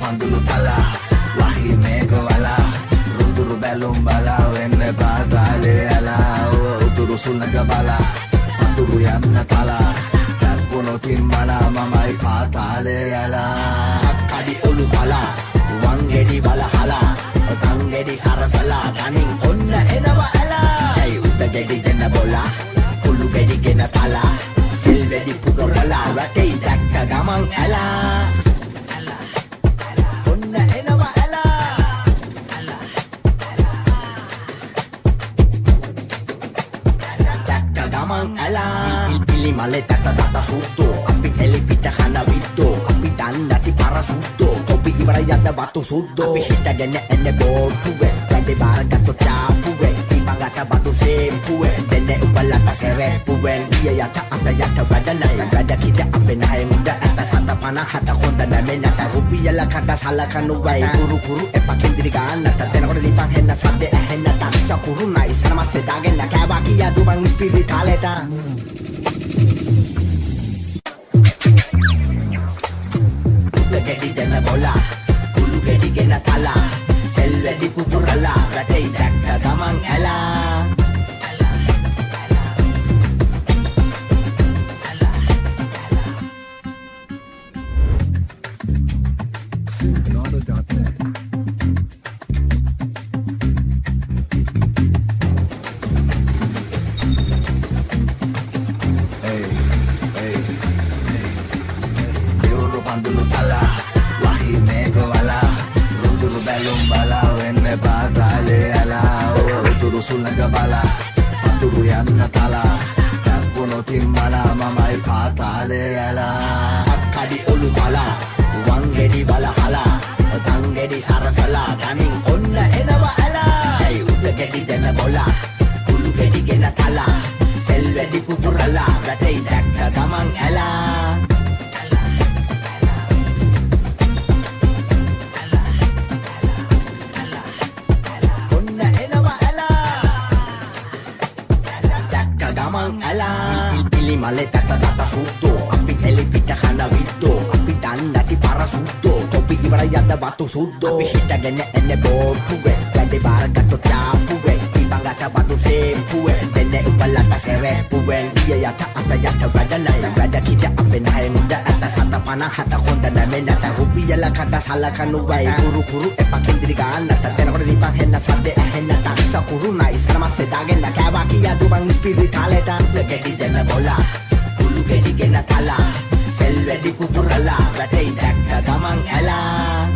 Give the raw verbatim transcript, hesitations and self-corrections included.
පඳුළු තලා වහි මේක වලා රුදුරු බැලුම් බලා වෙන්න පාතාලේ ඇලා උතුරු සුළඟ බලා සතුරු යන්න තලා තැප්පුණොතින් බලා මමයි පාතාලේ ඇලා කඩි ඔලු බලා වංගෙඩි බලහලා තංගෙඩි සරසලා තනින් ඔන්න එනවා ඇලා ඇයි උත ගෙඩි ගෙන බොලා කුළු ගෙඩි ගෙන තලා සිල් වෙඩි පුරලා රටේ දැක්ක ගමන් ඇලා ඔන්න එනවා ඇලා දැක්ක ගමන් ඇලා පිලි මලේ තත තත සුත්තෝ අපි එලි පිට හන විත්තෝ අපි දන්නති පරසුත්තෝ කොපි ඉවර යද්ද වතු සුද්දෝ අපි හිටගෙන එන්නේ බෝටුවේ වැඩි බාරගත්තු චාපුවේ ඉබංගට බතු සේම්පුවේ දෙන්නේ උඹලට සෙරෙප්පුවෙන් ගිය යට අත යට වැඩ නැහැ වැඩ කිද අපේ නැහැ මුද ඇත සත පනහට හොඳ නැමෙන්නට රුපියල කට සලකනු වයි කුරු කුරු එපා කිඳිරි ගන්නට තැනකොට දීපන් හෙන්න සද්දේ ඇහෙන්නට සකුරු නයි සනමස්සේ දාගෙන කෑවා කියා දුමන් ස්පිරිතාලේට ගෙඩි දෙන බොලා කුළු ගෙඩි ගෙන තලා සෙල් වැඩි පුපුරලා රටේ දැක්ක ගමන් ඇලා පඳුළු තලා වහි මේක වලා රුදුරු බැලුම් බලා වෙන්න පාතාලේ ඇලා උතුරු සුළඟ බලා සතුරු යන්න තලා තැප්පුණොතින් බලා මමයි පාතාලේ ඇලා කඩි ඔලු බලා වංගෙඩි බලහලා තංගෙඩි සරසලා තනින් ඔන්න එනවා ඇලා ඇයි උත ගෙඩි දෙන බොලා කුළු ගෙඩි ගෙන තලා සෙල් වැඩි පුපුරලා රටේ දැක්ක ගමන් ඇලා Alang pili male tata tata suto api eli pita hana vito api dannati parasuto topi ibara yadda watu suddo api hitagene enne botuwe gade baragatto chapuwe ibangata badu sempuwe denne ubalata serepuwe iya yata ata yata wadanai wada kita ape nahe muda ata sata panahata honda namenata rupiyala kata salakanu wai kuru kuru epa kindiri gannata tenakota dipang henna sadde ahennata sakuru nai sanamasse dagena kෑවා කියා දුමන් ස්පිරිතාලේට ගෙඩි දෙන බොලා කුළු ගෙඩි ගෙන තලා සෙල් වැඩි පුපුරලා රටේ දැක්ක ගමන් ඇලා